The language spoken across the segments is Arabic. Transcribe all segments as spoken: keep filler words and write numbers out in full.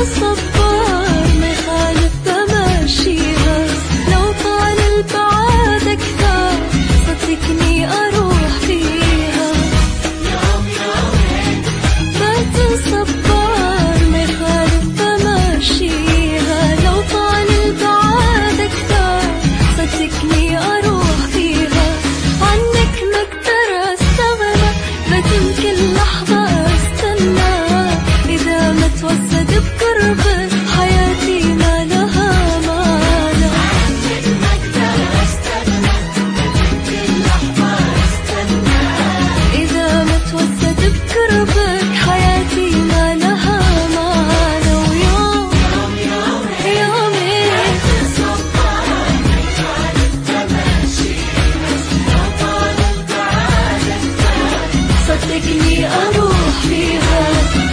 صبار ما يخالف تماشيها، لو طال البعاد أكثر صدقني أروح فيها. يوم يومين بات صبار ما يخالف تماشيها، لو طال البعاد أكثر صدقني أروح فيها. عنك ما أقدر أستغنى، بتم كل لحظة أستنى، إذا ما توسد بقربك حياتي ما لها معنى. عنك ما أقدر أستغنى، بتم كل لحظة أستنى، إذا ما توسد بقربك حياتي ما لها معنى. ويوم يوم يومين صبار ما يخالف تماشيها، لو طال البعاد أكثر صدقني أروح فيها.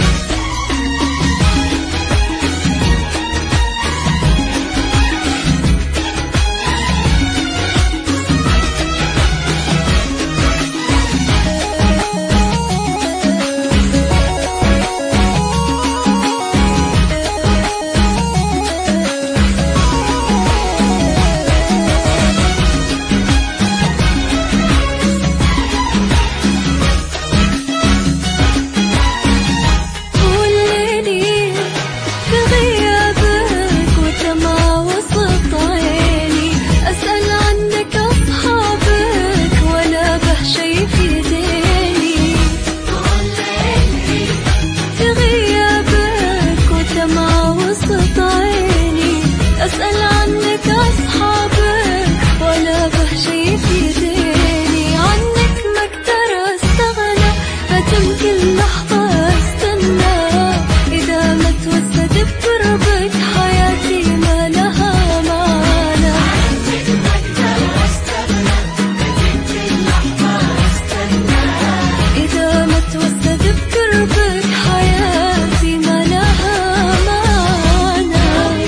أسأل عنك أصحابك ولا بهشي في ديني، عنك ما أقدر أستغنى، بتم كل لحظة أستنى، إذا ما توسد بقربك حياتي ما لها معنى. عنك ما أقدر أستغنى، بتم كل لحظة أستنى، إذا ما توسد بقربك حياتي ما لها معنى.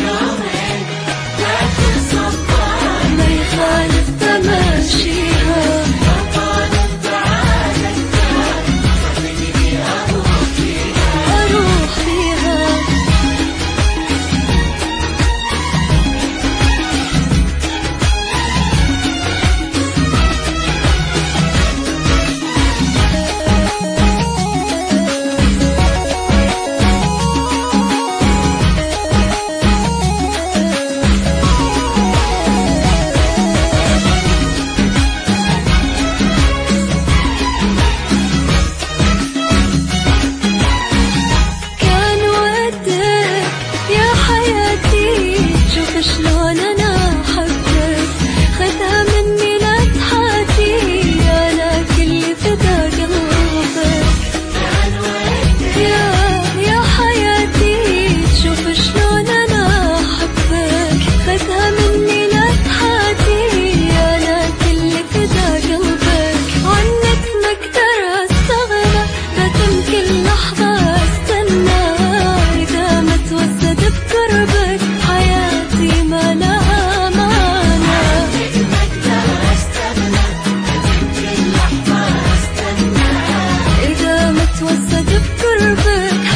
ما يخالف تماشيها، لو طال البعاد أكثر صدقني أروح فيها. أروح فيها. شلون أنا أحبك، خدها مني لا تحاتي، أنا كل فدا قلبك. يا يا حياتي تشوف شلون أنا أحبك، خدها مني لا تحاتي، أنا كل فدا قلبك. عنك ما أقدر أستغنى، بتم كل لحظة أستنى، إذا ما توسد بقربك حياتي ما لها معنى. عنك ما أقدر أستغنى، بتم كل لحظة أستنى، إذا ما توسد بقربك